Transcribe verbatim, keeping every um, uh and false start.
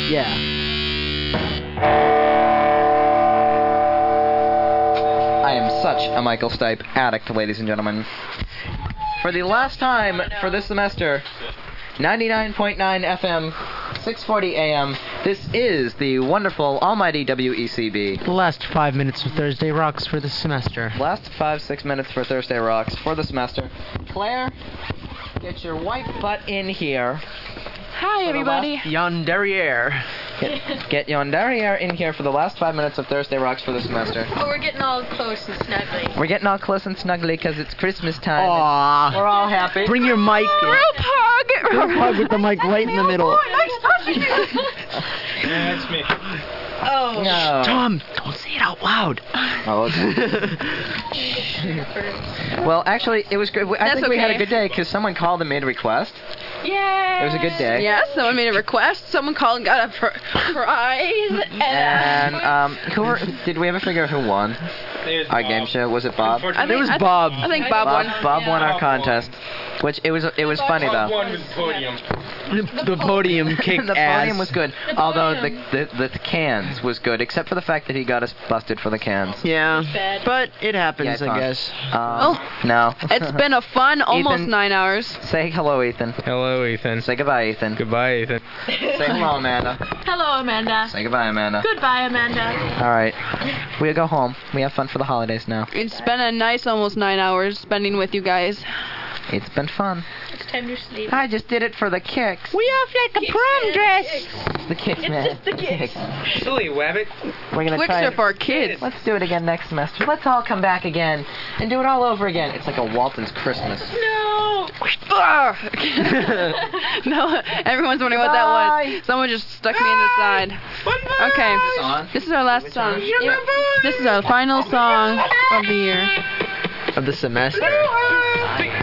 Yeah. I am such a Michael Stipe addict, ladies and gentlemen. For the last time for this semester, ninety-nine point nine F M, six forty A M, this is the wonderful, almighty W E C B. The last five minutes of Thursday Rocks for this semester. Last five, six minutes for Thursday Rocks for the semester. Claire, get your white butt in here. Hi, everybody. Yon derriere. Get, get yon derriere in here for the last five minutes of Thursday Rocks for the semester. Oh, we're getting all close and snuggly. We're getting all close and snuggly because it's Christmas time. Aww. We're all happy. Bring your mic. Group hug. Group hug with the mic right in the middle. Nice touching you. Yeah, that's me. Oh. No. Tom, don't say it out loud. Oh, well, actually, it was good. I That's think we had a okay. good day because someone called and made a request. Yay! It was a good day. Yeah, someone made a request. Someone called and got a pr- prize. And um, who were, did we ever figure out who won There's our Bob. game show? Was it Bob? I It think, was I, Bob. I think Bob, Bob, won. Bob won our Bob won. contest, which it was it was funny Bob though. won with the podium. The podium kicked The ass. podium was good, although the, the the cans was good, except for the fact that he got us busted for the cans. Yeah, Bad. but it happens, Yeah, it's I fine. guess. Um, no. It's been a fun almost Ethan. nine hours. Say hello, Ethan. Hello, Ethan. Say goodbye, Ethan. Goodbye, Ethan. Say hello, Amanda. Hello, Amanda. Say goodbye, Amanda. Goodbye, Amanda. All right, we'll go home. We have fun for the holidays now. It's been a nice almost nine hours spending with you guys. It's been fun. It's time to sleep. I just did it for the kicks. We off like a prom dress. The kicks, It's man. just the kicks. Silly wabbit. We're gonna Twix try. are for kids. Let's do it again next semester. Let's all come back again and do it all over again. It's like a Walton's Christmas. No. Ugh. No, everyone's wondering what that Bye. was. Someone just stuck me in the side. Okay, on? this is our last song. Yep. This is our final song of the year. Of the semester.